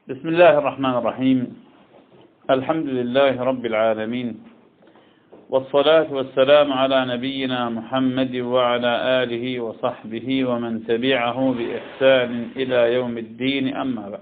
بسم الله الرحمن الرحيم. الحمد لله رب العالمين، والصلاة والسلام على نبينا محمد وعلى آله وصحبه ومن تبعه بإحسان إلى يوم الدين، أما بعد.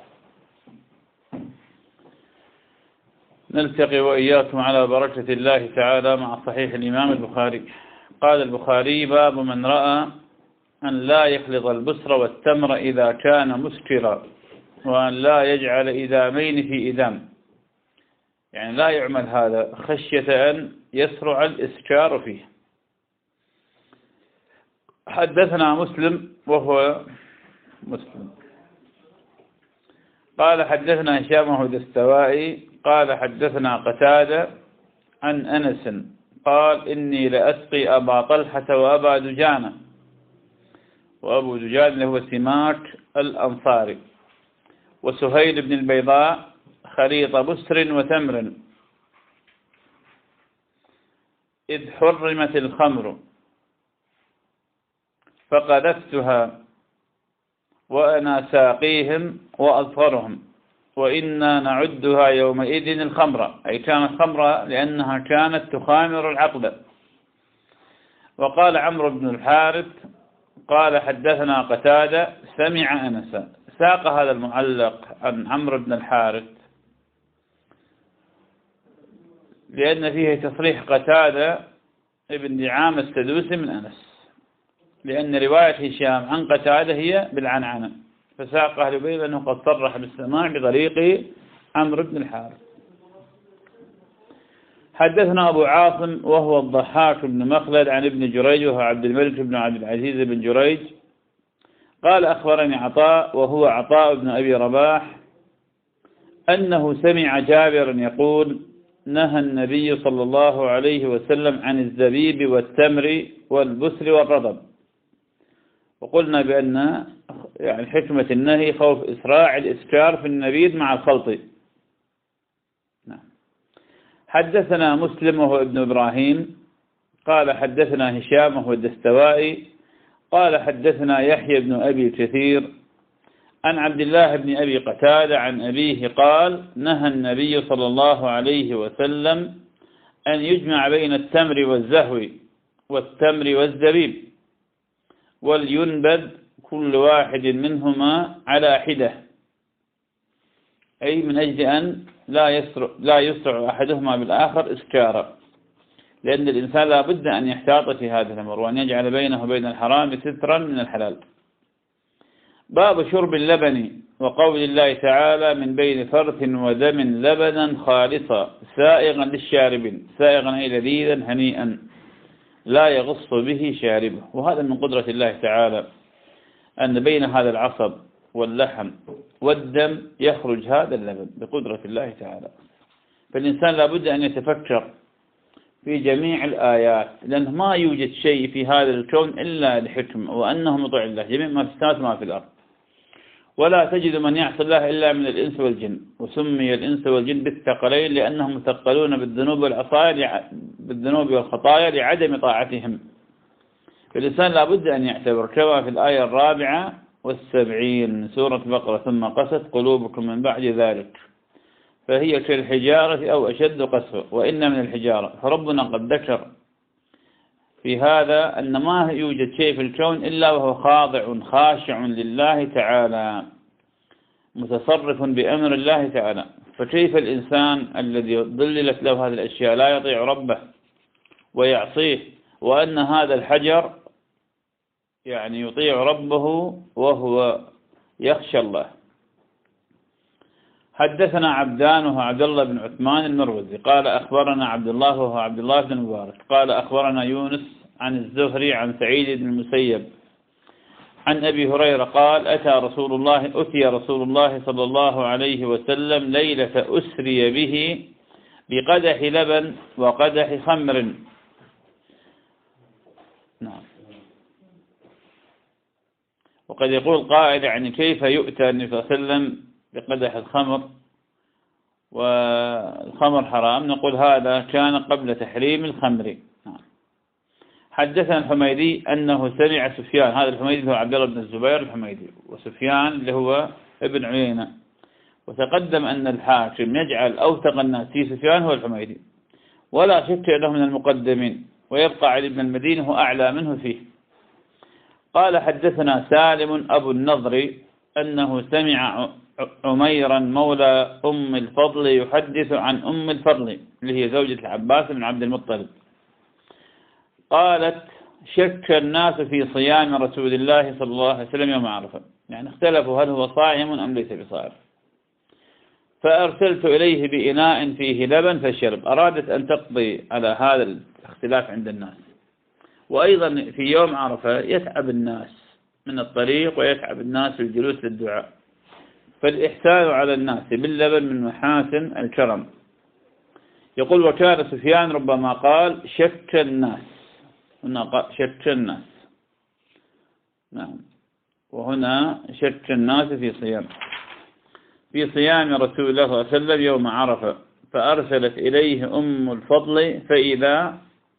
نلتقي وإياكم على بركة الله تعالى مع صحيح الإمام البخاري. قال البخاري: باب من رأى أن لا يخلط البسر والتمر إذا كان مسكرا، وأن لا يجعل إدامين في إدام، يعني لا يعمل هذا خشية أن يسرع الإسكار فيه. حدثنا مسلم وهو مسلم قال حدثنا هشام بن الدستوائي قال حدثنا قتادة عن أنس قال: إني لأسقي أبا طلحة وأبا دجانة، وأبو دجانة هو سماك الأنصاري، وسهيل بن البيضاء خليط بسر وتمر، إذ حرمت الخمر فقذفتها وأنا ساقيهم وأظفرهم، وإنا نعدها يومئذ الخمر، أي كانت خمرة لأنها كانت تخامر العقل. وقال عمرو بن الحارث قال حدثنا قتادة سمع أنسا. ساق هذا المعلق عن عمرو بن الحارث لأن فيه تصريح قتادة ابن دعامة السدوسي من أنس، لأن رواية هشام عن قتادة هي بالعنعنة، فساق أهل بيت أنه قد صرح بالسماع بطريق عمرو بن الحارث. حدثنا أبو عاصم وهو الضحاك بن مخلد عن ابن جريج وهو عبد الملك بن عبد العزيز بن جريج قال: أخبرني عطاء وهو عطاء بن أبي رباح أنه سمع جابرا يقول: نهى النبي صلى الله عليه وسلم عن الزبيب والتمر والبسر والرطب. وقلنا بأن يعني حكمة النهي خوف إسراع الإسكار في النبيذ مع الخلط. حدثنا مسلم وهو ابن إبراهيم قال حدثنا هشام وهو الدستوائي قال حدثنا يحيى بن أبي كثير عن عبد الله بن أبي قتادة عن أبيه قال: نهى النبي صلى الله عليه وسلم أن يجمع بين التمر والزهو والتمر والزبيب، ولينبذ كل واحد منهما على حدة، أي من أجل أن لا يسرع أحدهما بالآخر إسكارا، لأن الإنسان لا بد أن يحتاط في هذا الأمر، وأن يجعل بينه وبين الحرام سترا من الحلال. باب شرب اللبن، وقول الله تعالى: من بين فرث ودم لبنا خالصا سائغا للشاربين، سائغا أي لذيذا هنيئا لا يغص به شاربه. وهذا من قدرة الله تعالى أن بين هذا العصب واللحم والدم يخرج هذا اللبن بقدرة الله تعالى. فالإنسان لا بد أن يتفكر في جميع الآيات، لأنه ما يوجد شيء في هذا الكون إلا لحكم، وأنه مطيع الله جميع ما في السماوات وما في الأرض، ولا تجد من يعصي الله إلا من الإنس والجن. وسمي الإنس والجن بالثقلين لأنهم مثقلون بالذنوب والخطايا لعدم طاعتهم. فالإنسان لا بد أن يعتبر كما في الآية 74 من سورة البقرة: ثم قست قلوبكم من بعد ذلك فهي كالحجارة أو أشد قسوة وإن من الحجارة. فربنا قد ذكر في هذا أن ما يوجد شيء في الكون إلا وهو خاضع خاشع لله تعالى متصرف بأمر الله تعالى. فكيف الإنسان الذي ضللت له هذه الأشياء لا يطيع ربه ويعصيه، وأن هذا الحجر يعني يطيع ربه وهو يخشى الله. حدثنا عبدان وهو عبد الله بن عثمان المروزي قال أخبرنا عبد الله وهو عبد الله بن مبارك قال أخبرنا يونس عن الزهري عن سعيد بن المسيب عن أبي هريرة قال: أتي رسول الله صلى الله عليه وسلم ليلة أسري به بقدح لبن وقدح خمر. نعم. وقد يقول قائل: يعني كيف يؤتى النبي صلى الله عليه وسلم بقدح الخمر والخمر حرام؟ نقول هذا كان قبل تحريم الخمر. حدثنا الحميدي أنه سمع سفيان، هذا الحميدي هو عبد الله بن الزبير الحميدي، وسفيان اللي هو ابن عيينة، وتقدم أن الحاكم يجعل أوثق الناس في سفيان هو الحميدي، ولا شك أنه من المقدمين، ويبقى علي بن المديني هو أعلى منه فيه. قال حدثنا سالم أبو النضر أنه سمع عميرا مولى أم الفضل يحدث عن أم الفضل اللي هي زوجة العباس بن عبد المطلب قالت شك الناس في صيام رسول الله صلى الله عليه وسلم يوم عرفة، يعني اختلفوا هل هو صائم أم ليس بصائم، فأرسلت إليه بإناء فيه لبن فشرب. أرادت أن تقضي على هذا الاختلاف عند الناس، وأيضا في يوم عرفة يتعب الناس من الطريق ويتعب الناس في الجلوس للدعاء، فالإحسان على الناس باللبن من محاسن الكرم. يقول وكان سفيان ربما قال شك الناس، هنا قال شك الناس، نعم، وهنا شك الناس في صيام رسول الله صلى الله عليه وسلم يوم عرفة، فأرسلت إليه أم الفضل فإذا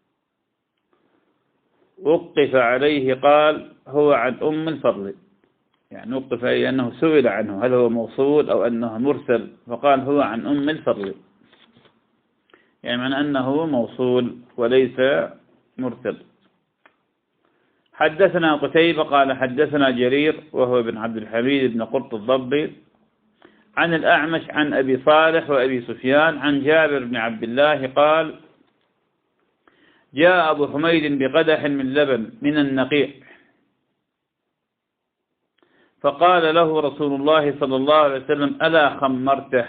وقف عليه قال هو عن أم الفضل، يعني وقف لأنه سئل عنه هل هو موصول أو أنه مرسل، فقال هو عن أم الفضل، يعني من أنه موصول وليس مرسل. حدثنا قتيبة قال حدثنا جرير وهو بن عبد الحميد بن قرط الضبي عن الأعمش عن أبي صالح وأبي سفيان عن جابر بن عبد الله قال جاء أبو حميد بقدح من لبن من النقيع، فقال له رسول الله صلى الله عليه وسلم ألا خمرته،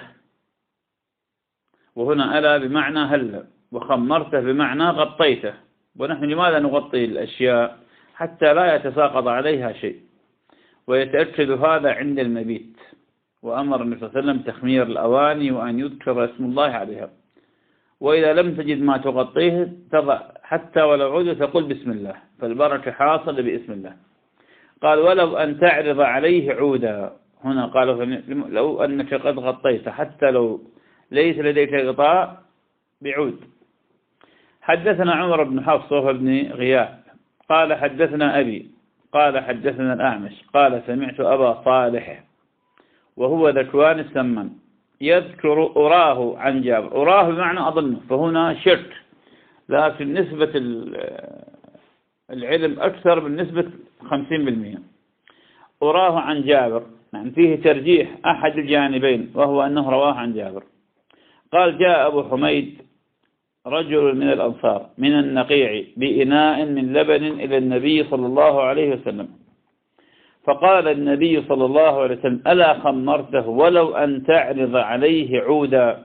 وهنا ألا بمعنى هل، وخمرته بمعنى غطيته، ونحن لماذا نغطي الأشياء؟ حتى لا يتساقط عليها شيء، ويتأكد هذا عند المبيت، وأمر النبي صلى الله عليه وسلم تخمير الأواني وأن يذكر اسم الله عليها، وإذا لم تجد ما تغطيه تضع حتى ولو عود تقول بسم الله، فالبركة حاصل باسم الله. قال ولو أن تعرض عليه عودا، هنا قالوا لو أنك قد غطيت حتى لو ليس لديك غطاء بعود. حدثنا عمر بن حفص وهو بن غياث قال حدثنا أبي قال حدثنا الأعمش قال سمعت أبا صالح وهو ذكوان السمان يذكر أراه عن جابر، أراه بمعنى أظنه، فهنا شك، لكن نسبة العلم أكثر من نسبة 50%. أراه عن جابر، يعني فيه ترجيح أحد الجانبين، وهو أنه رواه عن جابر. قال جاء أبو حميد رجل من الأنصار من النقيع بإناء من لبن إلى النبي صلى الله عليه وسلم، فقال النبي صلى الله عليه وسلم ألا خمرته ولو أن تعرض عليه عودا.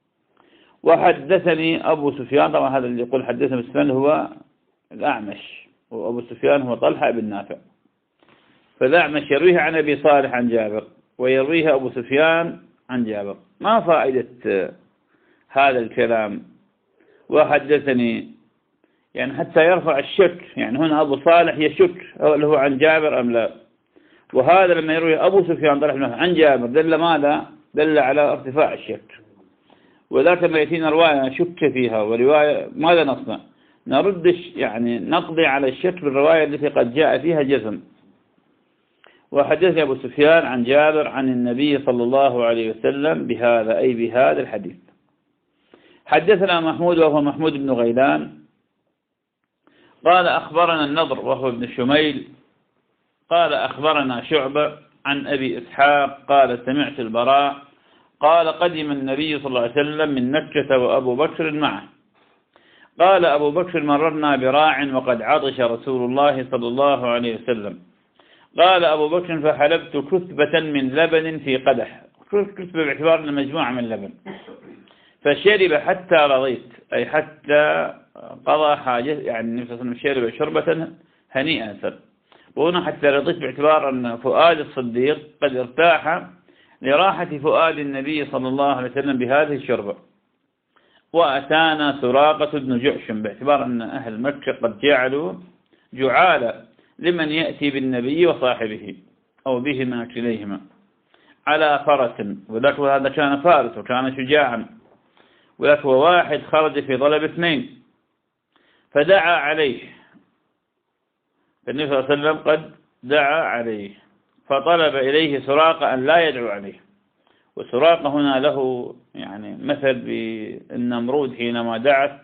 وحدثني أبو سفيان، طبعا هذا اللي يقول حدثنا بالسند هو الأعمش، وأبو سفيان هو طلحة بن نافع، فالأعمش يرويه عن أبي صالح عن جابر، ويرويه أبو سفيان عن جابر. ما فائدة هذا الكلام؟ وحدثني يعني حتى يرفع الشك، يعني هنا أبو صالح يشك هل هو عن جابر أم لا، وهذا لما يروي أبو سفيان طلحة عن جابر دل ماذا؟ دل على ارتفاع الشك. وذاك ما يأتينا رواية شك فيها ورواية ماذا نصنع؟ نردش، يعني نقضي على الشك بالرواية التي قد جاء فيها جزم. وحدث أبو سفيان عن جابر عن النبي صلى الله عليه وسلم بهذا، أي بهذا الحديث. حدثنا محمود وهو محمود بن غيلان قال أخبرنا النضر وهو ابن شميل قال أخبرنا شعبة عن أبي إسحاق قال سمعت البراء قال قدم النبي صلى الله عليه وسلم من مكة وأبو بكر معه، قال أبو بكر مررنا براع وقد عطش رسول الله صلى الله عليه وسلم، قال أبو بكر فحلبت كثبة من لبن في قدح، كثبة باعتبار مجموعة من لبن، فشرب حتى رضيت، أي حتى قضى حاجة، يعني النبي صلى الله عليه وسلم شرب شربة هنيئة، وهنا حتى رضيت باعتبار أن فؤاد الصديق قد ارتاح لراحة فؤاد النبي صلى الله عليه وسلم بهذه الشربة. وأتانا سراقة بن جعشم، باعتبار أن أهل مكة قد جعلوا جعالة لمن يأتي بالنبي وصاحبه أو بهما كليهما على فرس، وذاك هذا كان فارس وكان شجاعا، وذاك هو واحد خرج في طلب اثنين فدعا عليه، فالنبي صلى الله عليه وسلم قد دعا عليه، فطلب إليه سراقة أن لا يدعو عليه، وسراقة هنا له يعني مثل بالنمرود حينما دعت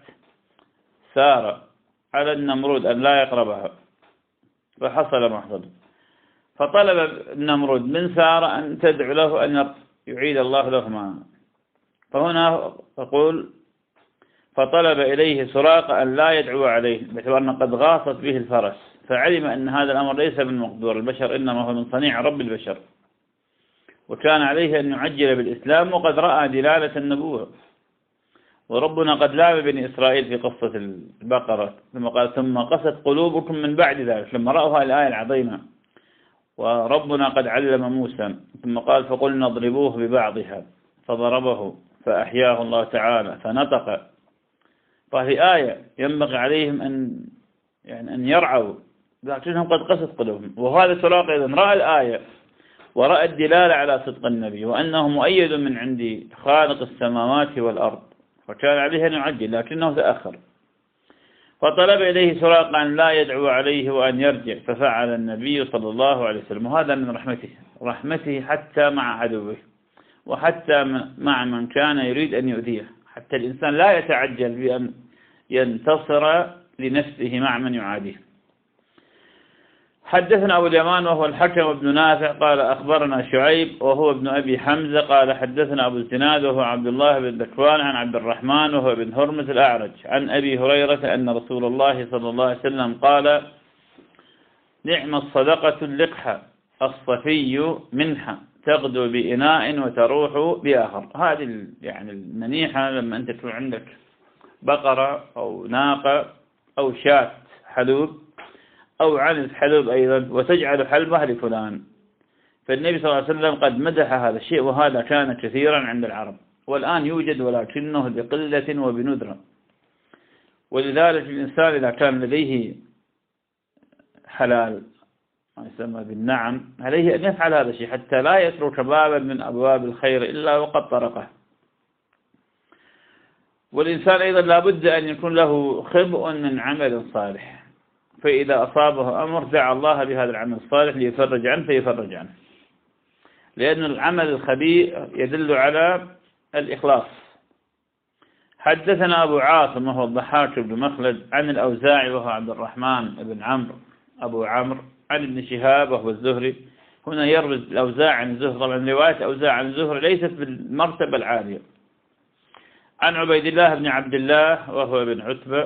سارة على النمرود أن لا يقربها فحصل ما حصل، فطلب النمرود من سارة أن تدعو له أن يعيد الله له ما. فهنا تقول فطلب إليه سراقة أن لا يدعو عليه باعتبار أنه قد غاصت به الفرس، فعلم أن هذا الأمر ليس من مقدور البشر إنما هو من صنيع رب البشر، وكان عليه أن يعجل بالإسلام، وقد رأى دلالة النبوة. وربنا قد لام بني إسرائيل في قصة البقرة ثم قال ثم قست قلوبكم من بعد ذلك لما رأوا هذه الآية العظيمة. وربنا قد علم موسى ثم قال فقلنا اضربوه ببعضها فضربه فأحياه الله تعالى فنطق. فهي آية ينبغي عليهم أن يرعوا، لكنهم قد قست قلوبهم. وهذا سراق أيضا رأى الآية ورأى الدلالة على صدق النبي وأنه مؤيد من عند خالق السماوات والأرض، فكان عليه أن يعجل لكنه تأخر. فطلب إليه سراقة أن لا يدعو عليه وأن يرجع، ففعل النبي صلى الله عليه وسلم. وهذا من رحمته حتى مع عدوه وحتى مع من كان يريد أن يؤذيه، حتى الإنسان لا يتعجل بأن ينتصر لنفسه مع من يعاديه. حدثنا أبو اليمان وهو الحكم بن نافع قال أخبرنا شعيب وهو ابن أبي حمزة قال حدثنا أبو الزناد وهو عبد الله بن ذكوان عن عبد الرحمن وهو ابن هرمز الأعرج عن أبي هريرة أن رسول الله صلى الله عليه وسلم قال نعم الصدقة اللقحة الصفي منحة تغدو بإناء وتروح بآخر. هذه يعني المنيحة لما أنت تكون عندك بقرة أو ناقة أو شاة حلوب أو عنز حلوب أيضا وتجعل حلبها لفلان. فالنبي صلى الله عليه وسلم قد مدح هذا الشيء، وهذا كان كثيرا عند العرب، والآن يوجد ولكنه بقلة وبندرة. ولذلك الإنسان إذا كان لديه حلال ما يسمى بالنعم عليه أن يفعل هذا الشيء حتى لا يترك بابا من أبواب الخير إلا وقد طرقه. والإنسان أيضا لابد أن يكون له خبء من عمل صالح، فإذا أصابه أمر دعا الله بهذا العمل الصالح ليفرج عنه فيفرج عنه، لأن العمل الخبيء يدل على الإخلاص. حدثنا أبو عاصم وهو الضحاك بن مخلد عن الأوزاعي وهو عبد الرحمن بن عمرو أبو عمرو عن ابن شهاب وهو الزهري. هنا يروي الأوزاع عن الزهري، طبعا رواية أوزاع عن الزهري ليست بالمرتبة العالية. عن عبيد الله بن عبد الله وهو ابن عتبة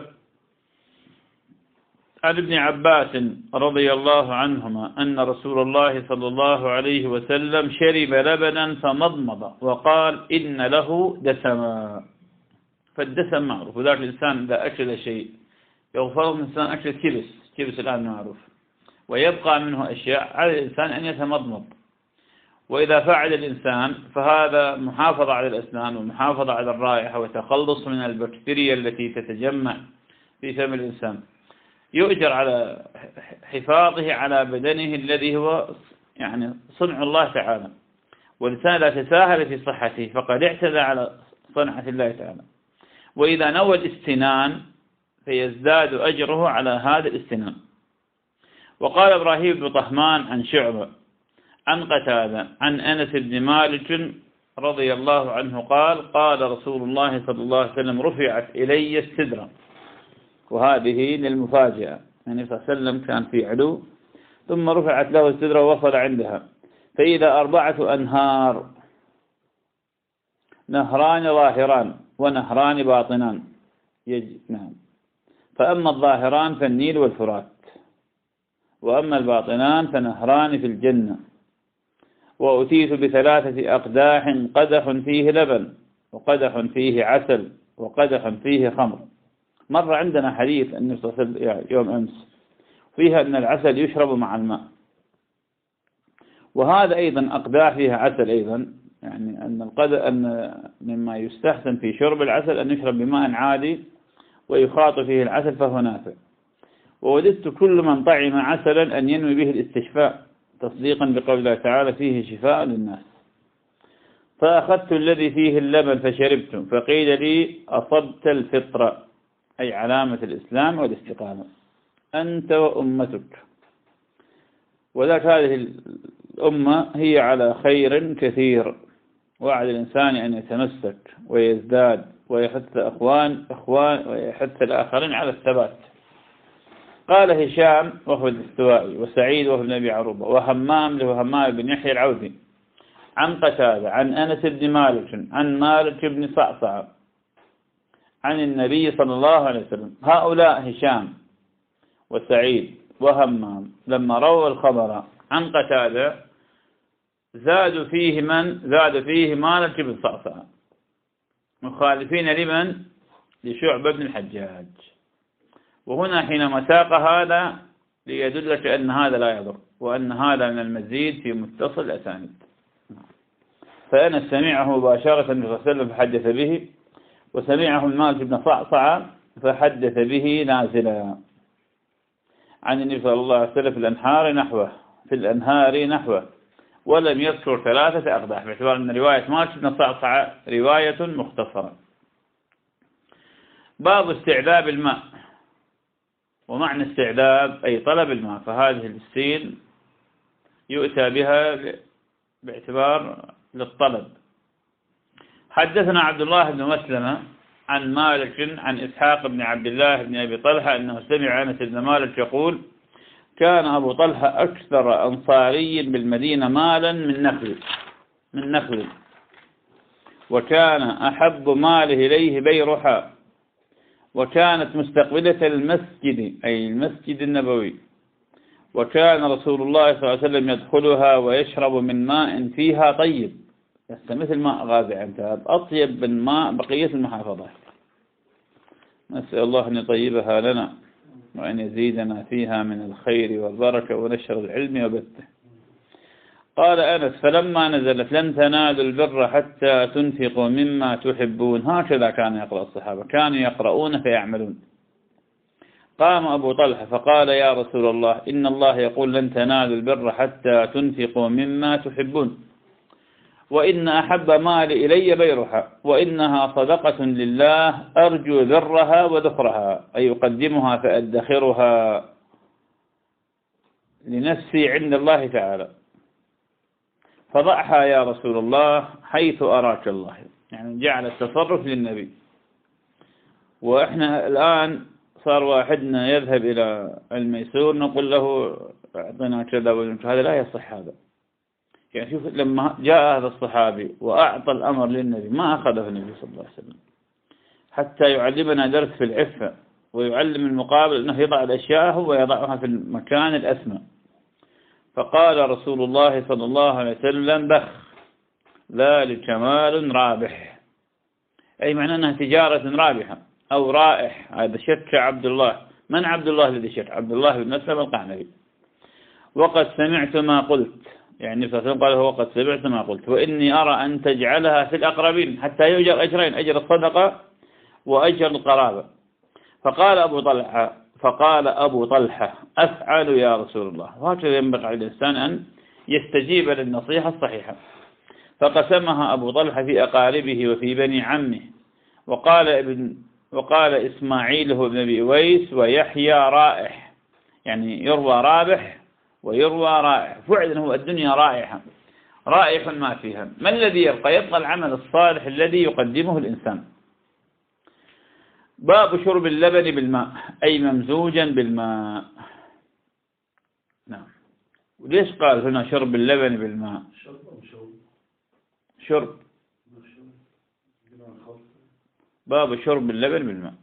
عن ابن عباس رضي الله عنهما أن رسول الله صلى الله عليه وسلم شرب لبنا فمضمض وقال إن له دسما. فالدسم معروف، وذلك الإنسان إذا أكل شيء يغفر الإنسان أكل كبس الآن معروف ويبقى منه أشياء، على الإنسان أن يتمضمض. وإذا فعل الإنسان فهذا محافظة على الأسنان ومحافظة على الرائحة وتخلص من البكتيريا التي تتجمع في فم الإنسان، يؤجر على حفاظه على بدنه الذي هو يعني صنع الله تعالى. والإنسان لا تساهل في صحته فقد اعتدى على صنعة الله تعالى. وإذا نوى الاستنان فيزداد أجره على هذا الاستنان. وقال إبراهيم بن طهمان عن شعبة عن قتادة عن أنس بن مالك رضي الله عنه قال قال رسول الله صلى الله عليه وسلم رفعت إلي السدرة. وهذه للمفاجأة، يعني صلى الله عليه وسلم كان في علو ثم رفعت له السدرة ووصل عندها، فإذا 4 أنهار، نهران ظاهران ونهران باطنان نعم. فأما الظاهران فالنيل والفرات، وأما الباطنان فنهران في الجنة. وأتيت ب3 أقداح قدح فيه لبن وقدح فيه عسل وقدح فيه خمر. مر عندنا حديث النبي صلى الله عليه وسلم يوم أمس فيها أن العسل يشرب مع الماء، وهذا أيضا أقداح فيها عسل أيضا، يعني أن مما يستحسن في شرب العسل أن يشرب بماء عادي ويخاط فيه العسل فهو نافع. ووددت كل من طعم عسلا أن ينوي به الاستشفاء تصديقا بقول الله تعالى فيه شفاء للناس. فأخذت الذي فيه اللبن فشربت، فقيل لي أصبت الفطرة أي علامة الإسلام والاستقامة أنت وأمتك. وذلك هذه الأمة هي على خير كثير وعلى الإنسان أن يتمسك ويزداد ويحث ويحث الآخرين على الثبات. قال هشام وهو الدستوائي، وسعيد وهو ابن أبي عروبة، وهمام له همام بن يحيى العوذي، عن قتادة عن أنس بن مالك عن مالك بن صعصع عن النبي صلى الله عليه وسلم. هؤلاء هشام وسعيد وهمام لما رووا الخبر عن قتادة زاد فيه مالك بن صعصع، مخالفين لمن؟ لشعبة بن الحجاج. وهنا حينما ساق هذا ليدلك أن هذا لا يضر، وأن هذا من المزيد في متصل الأسانيد. فأنا سمعه مباشرة النبي صلى الله عليه وسلم فحدث به، وسمعه مالك بن صعصع فحدث به نازلا عن النبي صلى الله عليه وسلم في الأنهار نحوه، ولم يذكر 3 أقداح، باعتبار أن رواية مالك بن صعصع رواية مختصرة. باب استعذاب الماء. ومعنى استعذاب أي طلب الماء، فهذه السين يؤتى بها باعتبار للطلب. حدثنا عبد الله بن مسلمة عن مالك عن إسحاق بن عبد الله بن أبي طلحة أنه سمع أنس بن مالك يقول: كان أبو طلحة أكثر أنصاري بالمدينة مالا من نخل، وكان أحب ماله إليه بيرحاء، وكانت مستقبلة المسجد أي المسجد النبوي، وكان رسول الله صلى الله عليه وسلم يدخلها ويشرب من ماء فيها طيب، مثل ماء غازع، أطيب من ماء بقية المحافظات. نسأل الله أن يطيبها لنا وأن يزيدنا فيها من الخير والبركة ونشر العلم وبثه. قال أنس: فلما نزلت لن تنالوا البر حتى تنفقوا مما تحبون، هكذا كان يقرأ الصحابة، كانوا يقرؤون فيعملون. قام أبو طلحة فقال: يا رسول الله، إن الله يقول لن تنالوا البر حتى تنفقوا مما تحبون، وإن أحب مال إلي بيرها، وإنها صدقة لله أرجو ذرها وذخرها، أي أقدمها فأدخرها لنفسي عند الله تعالى، فضعها يا رسول الله حيث أراك الله. يعني جعل التصرف للنبي. وإحنا الآن صار واحدنا يذهب إلى الميسور نقول له أعطنا كذا، هذا لا يصح. هذا يعني شوف، لما جاء هذا الصحابي وأعطى الأمر للنبي ما أخذه النبي صلى الله عليه وسلم حتى يعلمنا درس في العفة، ويعلم المقابل أنه يضع الأشياء هو يضعها في المكان الأسمى. فقال رسول الله صلى الله عليه وسلم: بخ، ذلك مال رابح، أي معنى أنها تجارة رابحة أو رائح. هذا شك عبد الله. من عبد الله الذي شك؟ عبد الله بن مسلم القعنبي. وقد سمعت ما قلت، يعني صلى الله عليه وسلم قال: هو قد سمعت ما قلت، وإني أرى أن تجعلها في الأقربين حتى يؤجر أجرين، أجر الصدقة وأجر القرابة. فقال أبو طلحة: أفعل يا رسول الله. وهكذا ينبغي على الإنسان أن يستجيب للنصيحة الصحيحة. فقسمها أبو طلحة في أقاربه وفي بني عمه. وقال إسماعيل هو ابن أبي أويس: ويحيى رائح، يعني يروى رابح ويروى رائح. فعلا هو الدنيا رائحة، رائح ما فيها. ما الذي يبقى؟ يبقى العمل الصالح الذي يقدمه الإنسان. باب شرب اللبن بالماء، أي ممزوجا بالماء. نعم. وليش قال هنا شرب اللبن بالماء؟ شرب. باب شرب اللبن بالماء.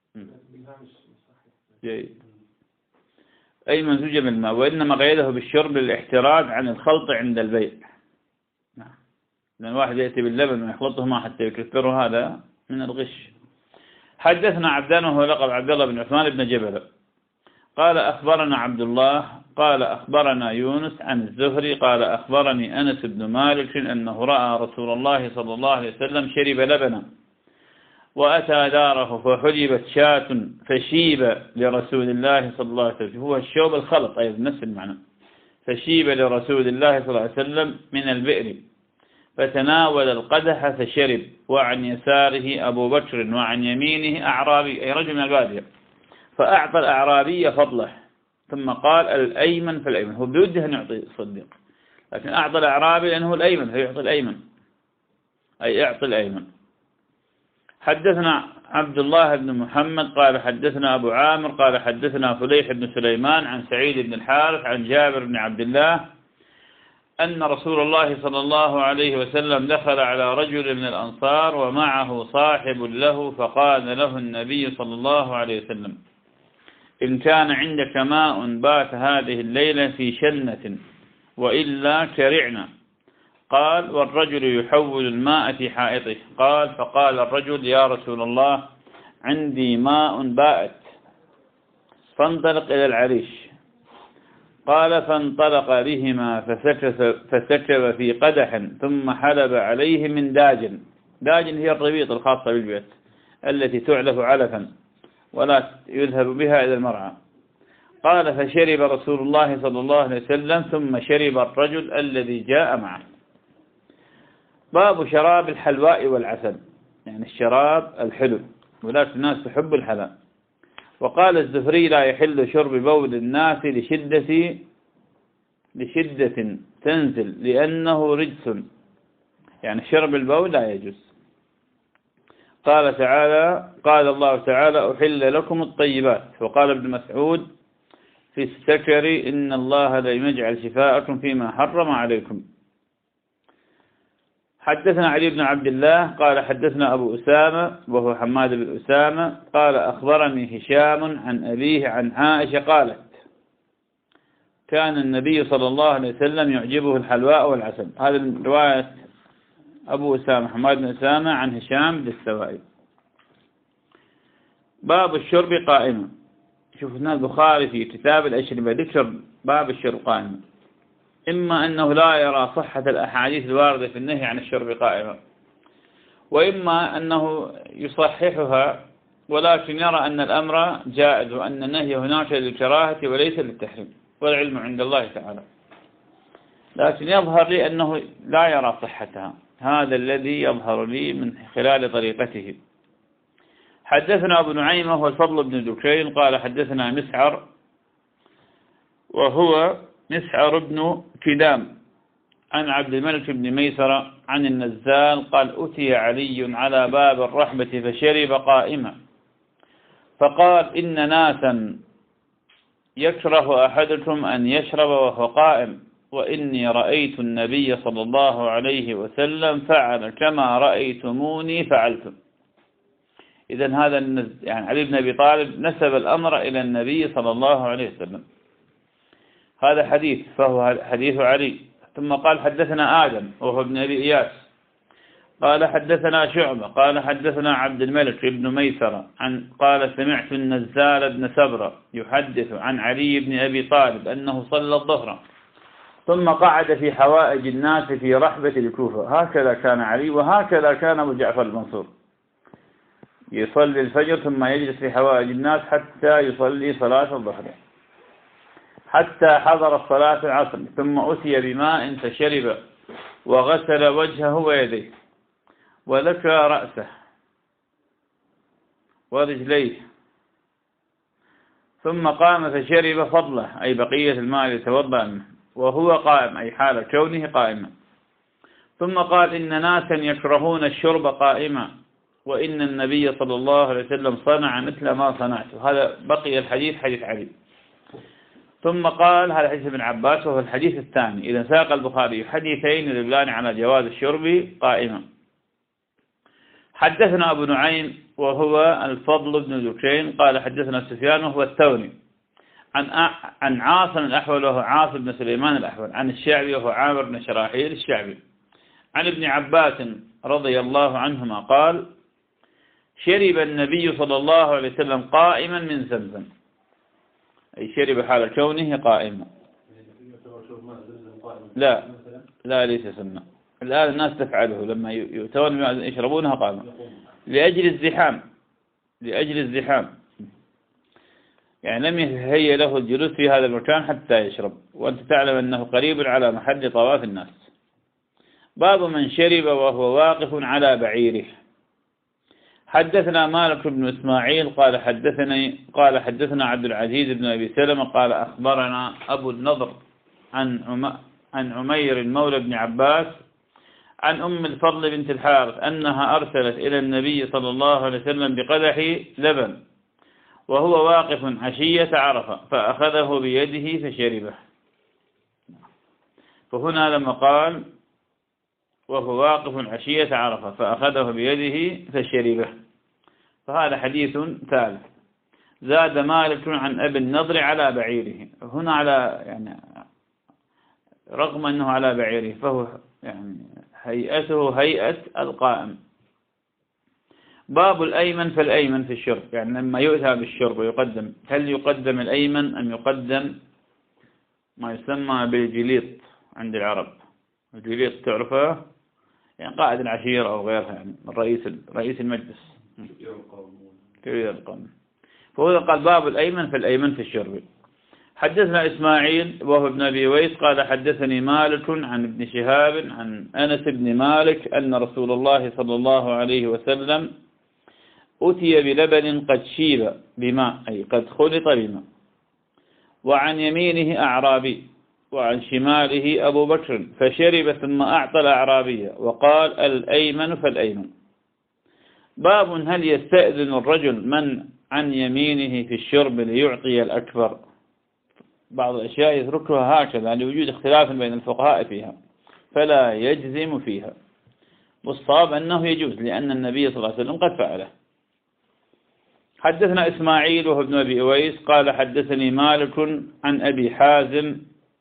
جيد. أي منزوجا بالماء، وإنما قيده بالشرب للاحتراز عن الخلط عند البيع. نعم. لأن الواحد يأتي باللبن ويخلطه ما حتى يكثره، هذا من الغش. حدثنا عبدان وهو لقب عبد الله بن عثمان بن جبل قال: أخبرنا عبد الله قال: أخبرنا يونس عن الزهري قال: أخبرني أنس بن مالك أنه رأى رسول الله صلى الله عليه وسلم شرب لبنا، وأتى داره فحلبت شاة فشيب لرسول الله صلى الله عليه وسلم. هو الشوب الخلط أيضا نفس المعنى. فشيب لرسول الله صلى الله عليه وسلم من البئر، فتناول القدح فشرب، وعن يساره أبو بكر وعن يمينه أعرابي، أي رجل من البادية، فأعطى الأعرابي فضله، ثم قال: الأيمن فالأيمن. هو بوده أن يعطي الصديق، لكن أعطى الأعرابي لأنه الأيمن فيعطي الأيمن. أي اعط الأيمن. حدثنا عبد الله بن محمد قال حدثنا أبو عامر قال حدثنا فليح بن سليمان عن سعيد بن الحارث عن جابر بن عبد الله أن رسول الله صلى الله عليه وسلم دخل على رجل من الأنصار ومعه صاحب له، فقال له النبي صلى الله عليه وسلم: إن كان عندك ماء بات هذه الليلة في شنة وإلا كرعنا. قال: والرجل يحول الماء في حائطه. قال: فقال الرجل: يا رسول الله عندي ماء بائت، فانطلق إلى العريش. قال: فانطلق بهما فسكب في قدح ثم حلب عليه من داجن. داجن هي الربيط الخاصة بالبيت التي تعلف علفا ولا يذهب بها إلى المرعى. قال: فشرب رسول الله صلى الله عليه وسلم ثم شرب الرجل الذي جاء معه. باب شراب الحلواء والعسل، يعني الشراب الحلو، ولاة الناس تحب الحلال. وقال الزهري: لا يحل شرب بول الناس لشدة تنزل لأنه رجس، يعني شرب البول لا يجوز. قال الله تعالى: أحل لكم الطيبات. وقال ابن مسعود في السكر: إن الله لا يجعل شفاءكم فيما حرم عليكم. حدثنا علي بن عبد الله قال حدثنا أبو أسامة وهو حماد بن أسامة قال أخبرني هشام عن أبيه عن عائشة قالت: كان النبي صلى الله عليه وسلم يعجبه الحلواء والعسل. هذه رواية أبو أسامة حماد بن أسامة عن هشام بالسوائب. باب الشرب قائما. شوفنا البخاري في كتاب الأشربة ذكر باب الشرب قائما، إما أنه لا يرى صحة الأحاديث الواردة في النهي عن الشرب قائما، وإما أنه يصححها ولكن يرى أن الأمر جائز وأن النهي هناك للكراهة وليس للتحريم، والعلم عند الله تعالى. لكن يظهر لي أنه لا يرى صحتها، هذا الذي يظهر لي من خلال طريقته. حدثنا أبو نعيم وهو الفضل بن دكين قال حدثنا مسعر وهو مسعر بن كدام عن عبد الملك بن ميسرة عن النزال قال: أتي علي على باب الرحمة فشرب قائما، فقال: إن ناسا يكره أحدكم أن يشرب وهو قائم، وإني رأيت النبي صلى الله عليه وسلم فعل كما رأيتموني فعلت. إذن هذا يعني علي بن أبي طالب نسب الأمر إلى النبي صلى الله عليه وسلم. هذا حديث فهو حديث علي. ثم قال: حدثنا آدم وهو ابن أبي إياس قال حدثنا شعبة قال حدثنا عبد الملك بن ميسرة قال: سمعت النزال بن سبرة يحدث عن علي بن أبي طالب أنه صلى الظهر ثم قعد في حوائج الناس في رحبة الكوفة. هكذا كان علي وهكذا كان أبو جعفر المنصور، يصلي الفجر ثم يجلس في حوائج الناس حتى يصلي صلاة الظهر، حتى حضر الصلاة العصر، ثم أتي بماء فشرب وغسل وجهه ويديه ولكى رأسه ورجليه، ثم قام فشرب فضله أي بقية الماء يتوضأ منه وهو قائم أي حال كونه قائما. ثم قال: إن ناسا يكرهون الشرب قائما، وإن النبي صلى الله عليه وسلم صنع مثل ما صنعته. هذا بقي الحديث حديث علي. ثم قال: هذا حديث ابن عباس وهو الحديث الثاني. إذا ساق البخاري حديثين يدلان على جواز الشرب قائما. حدثنا أبو نعيم وهو الفضل بن دكين قال حدثنا سفيان وهو الثوري عن عاصم الأحول وهو عاصم بن سليمان الأحول عن الشعبي وهو عامر بن شراحيل الشعبي عن ابن عباس رضي الله عنهما قال: شرب النبي صلى الله عليه وسلم قائما من زمزم، أي شرب حال كونه قائما. لا ليس سنة. الآن الناس تفعله لما يؤتون يشربونها قائما لأجل الزحام، يعني لم يهيئ له الجلوس في هذا المكان حتى يشرب، وأنت تعلم أنه قريب على محل طواف الناس. باب من شرب وهو واقف على بعيره. حدثنا مالك بن إسماعيل قال حدثنا عبد العزيز بن أبي سلمة قال أخبرنا أبو النضر عن عمير مولى بن عباس عن أم الفضل بنت الحارث أنها أرسلت إلى النبي صلى الله عليه وسلم بقدح لبن وهو واقف عشية عرفة فأخذه بيده فشربه. فهنا لما قال وهو واقف عشية عرفة فأخذه بيده فشربه، فهذا حديث ثالث. زاد مالك عن أبي النضر على بعيره، هنا على يعني رغم أنه على بعيره فهو يعني هيئته هيئة القائم. باب الأيمن فالأيمن في الشرب، يعني لما يؤتى بالشرب ويقدم، هل يقدم الأيمن أم يقدم ما يسمى بالجليط عند العرب؟ الجليط تعرفه يعني قائد العشيرة أو غيرها، يعني رئيس المجلس كبير القوم. فهو قال باب الأيمن فالأيمن في الشرب. حدثنا إسماعيل وهو ابن أبي ويس قال حدثني مالك عن ابن شهاب عن أنس بن مالك أن رسول الله صلى الله عليه وسلم أتي بلبن قد شيب بماء، أي قد خلط بماء، وعن يمينه أعرابي وعن شماله أبو بكر فشرب ثم أعطى الأعرابية وقال الأيمن فالأيمن. باب هل يستأذن الرجل من عن يمينه في الشرب ليعطي الأكبر؟ بعض الأشياء يتركها هكذا لوجود اختلاف بين الفقهاء فيها فلا يجزم فيها، والصواب أنه يجوز لأن النبي صلى الله عليه وسلم قد فعله. حدثنا إسماعيل وهو ابن أبي أويس قال حدثني مالك عن أبي حازم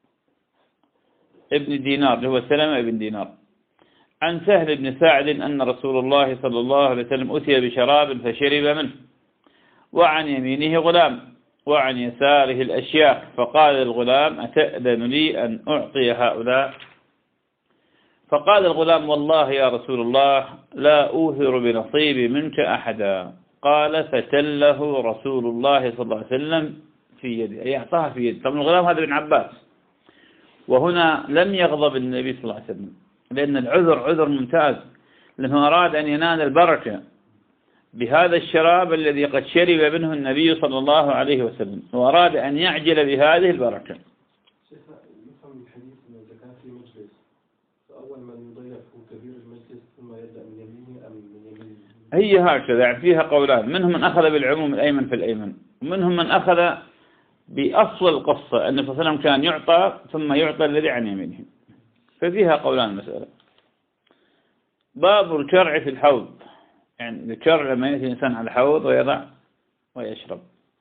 ابن دينار اللي هو سلمة ابن دينار عن سهل بن سعد أن رسول الله صلى الله عليه وسلم أتي بشراب فشرب منه، وعن يمينه غلام وعن يساره الأشياخ، فقال الغلام أتأذن لي أن أعطي هؤلاء؟ فقال الغلام والله يا رسول الله لا أوثر بنصيبي منك أحدا. قال فتله رسول الله صلى الله عليه وسلم في يده، أي أعطاها في يده. طبعا الغلام هذا ابن عباس، وهنا لم يغضب النبي صلى الله عليه وسلم لأن العذر عذر ممتاز، لأنه أراد أن ينال البركة بهذا الشراب الذي قد شرب منه النبي صلى الله عليه وسلم، وأراد أن يعجل بهذه البركة. يفهم الحديث من الزكاة في مجلس، فأول من يضيف كبير المجلس ثم يبدأ من يمينه أم من يمينه؟ هي هكذا، يعني فيها قولان، منهم من أخذ بالعموم الأيمن في الأيمن، ومنهم من أخذ بأصل القصة أن النبي صلى الله عليه وسلم كان يعطى ثم يعطى الذي عن يمينه، ففيها قولان المسألة. باب الكرع في الحوض، يعني الكرع لما يأتي الإنسان على الحوض ويضع ويشرب.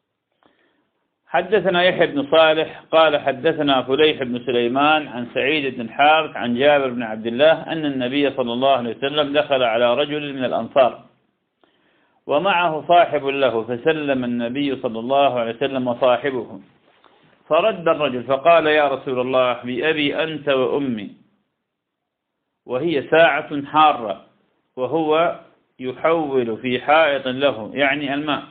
حدثنا يحيى بن صالح قال حدثنا فليح بن سليمان عن سعيد بن الحارث عن جابر بن عبد الله أن النبي صلى الله عليه وسلم دخل على رجل من الأنصار ومعه صاحب له، فسلم النبي صلى الله عليه وسلم وصاحبه، فرد الرجل فقال يا رسول الله بأبي أنت وأمي، وهي ساعة حارة وهو يحول في حائط له يعني الماء.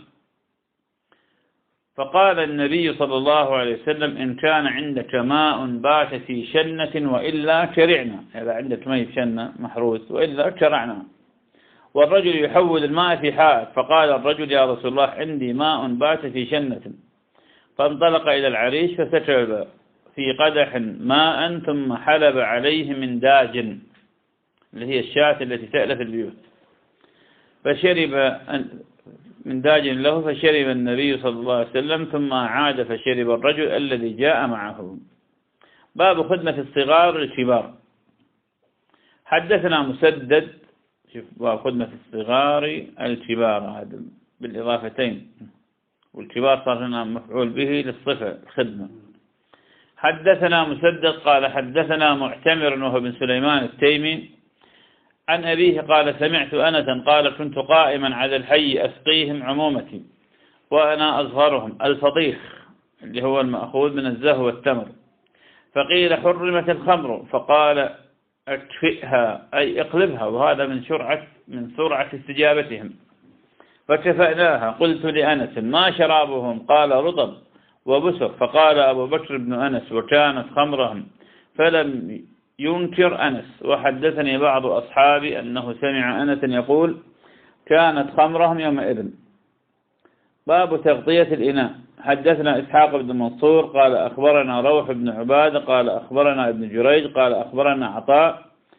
فقال النبي صلى الله عليه وسلم إن كان عندك ماء بات في شنة وإلا كرعنا، إذا عندك ماء في شنة محروس وإلا كرعنا. والرجل يحول الماء في حائط، فقال الرجل يا رسول الله عندي ماء بات في شنة، فانطلق إلى العريش فسكب في قدح ماء ثم حلب عليه من داج اللي هي الشاة التي تألف البيوت، فشرب من داج له، فشرب النبي صلى الله عليه وسلم ثم عاد فشرب الرجل الذي جاء معه. باب خدمة الصغار للكبار. حدثنا مسدد، شوف باب خدمة الصغار الكبار هذا بالإضافتين، والكبار صار هنا مفعول به للصفة الخدمة. حدثنا مسدد قال حدثنا معتمر وهو بن سليمان التيمي عن أبيه قال سمعت أنسا قال كنت قائما على الحي أسقيهم عمومتي وأنا أصغرهم الفطيخ اللي هو المأخوذ من الزهو والتمر، فقيل حرمت الخمر، فقال أكفئها أي اقلبها، وهذا من سرعة استجابتهم، فكفأناها. قلت لأنس ما شرابهم؟ قال رطب وبسر، فقال أبو بكر بن أنس وكانت خمرهم، فلم ينكر أنس. وحدثني بعض أصحابي أنه سمع أنس يقول كانت خمرهم يومئذ. باب تغطية الإناء. حدثنا إسحاق بن منصور قال أخبرنا روح بن عبادة قال أخبرنا ابن جريج قال أخبرنا عطاء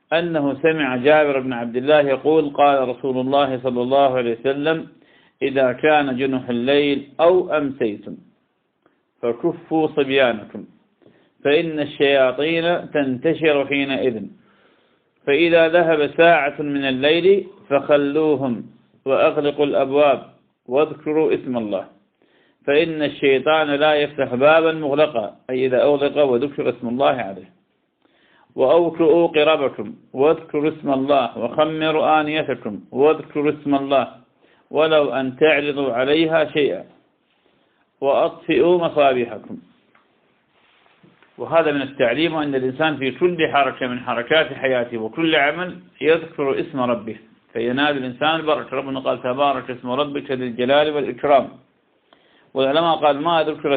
أنه سمع جابر بن عبد الله يقول قال رسول الله صلى الله عليه وسلم إذا كان جنح الليل أو أمسيتم فكفوا صبيانكم فإن الشياطين تنتشر حينئذ، فإذا ذهب ساعة من الليل فخلوهم وأغلقوا الأبواب واذكروا اسم الله، فإن الشيطان لا يفتح بابا مغلقا، أي إذا أغلق وذكر اسم الله عليه. وأوكئوا قربكم واذكروا اسم الله، وخمروا آنيتكم واذكروا اسم الله ولو أن تعرضوا عليها شيئا، وأطفئوا مصابيحكم. وهذا من التعليم أن الإنسان في كل حركة من حركات حياته وكل عمل يذكر اسم ربه فينال الإنسان البركة. ربنا قال تبارك اسم ربك ذي الجلال والإكرام. والعلماء قال ما ذكر